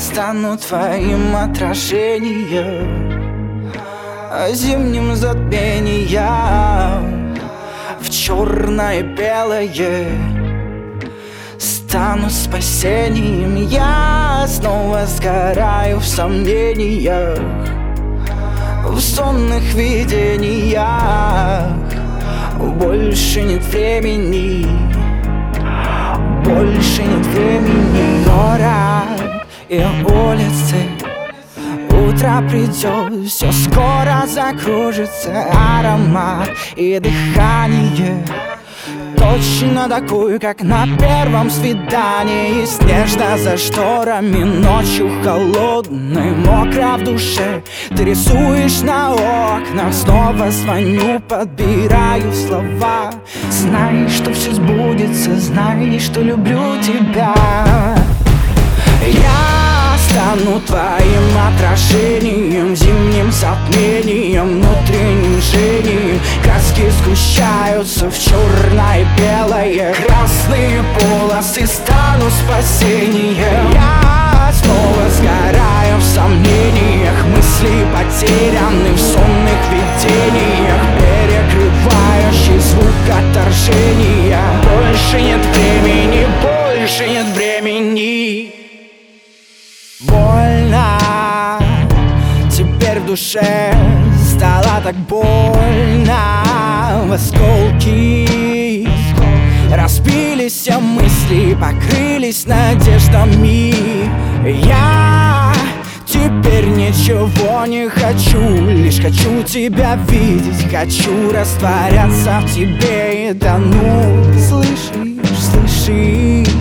стану твоим отражением, зимним затмением. В черное белое стану спасением. Я снова сгораю в сомнениях, в сонных видениях. Больше нет времени, больше нет времени. Город и улицы, утро придет, все скоро закружится. Аромат и дыхание точно такой, как на первом свидании. Снежно за шторами, ночью холодной, мокро в душе. Ты рисуешь на окнах, снова звоню, подбираю слова. Знаешь, что все сбудется, знаешь, что люблю тебя. Я стану твоим отражением, зимним затмением, внутренним жжением. Краски сгущаются в черное и белое, красные полосы стану спасением. Я снова сгораю в сомнениях, мысли потеряны в сонных видениях, перекрывающий звук отторжения. Больше нет времени, больше нет времени. Больно, теперь в душе стало так больно. В осколки разбились все мысли, покрылись надеждами. Я теперь ничего не хочу, лишь хочу тебя видеть. Хочу растворяться в тебе и тонуть. Слышишь, слышишь?